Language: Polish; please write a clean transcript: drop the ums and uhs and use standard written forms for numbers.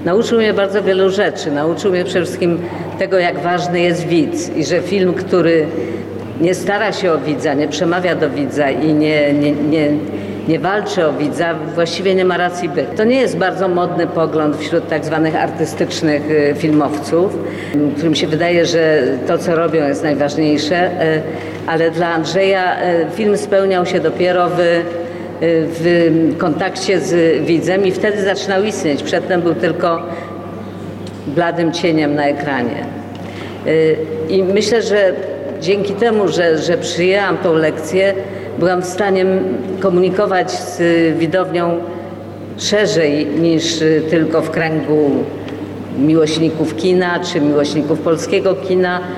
Nauczył mnie bardzo wielu rzeczy. Nauczył mnie przede wszystkim tego, jak ważny jest widz i że film, który nie stara się o widza, nie przemawia do widza i nie walczy o widza, właściwie nie ma racji bytu. To nie jest bardzo modny pogląd wśród tak zwanych artystycznych filmowców, którym się wydaje, że to, co robią, jest najważniejsze, ale dla Andrzeja film spełniał się dopiero w kontakcie z widzem i wtedy zaczynał istnieć. Przedtem był tylko bladym cieniem na ekranie. I myślę, że dzięki temu, że przyjęłam tą lekcję, byłam w stanie komunikować z widownią szerzej niż tylko w kręgu miłośników kina czy miłośników polskiego kina.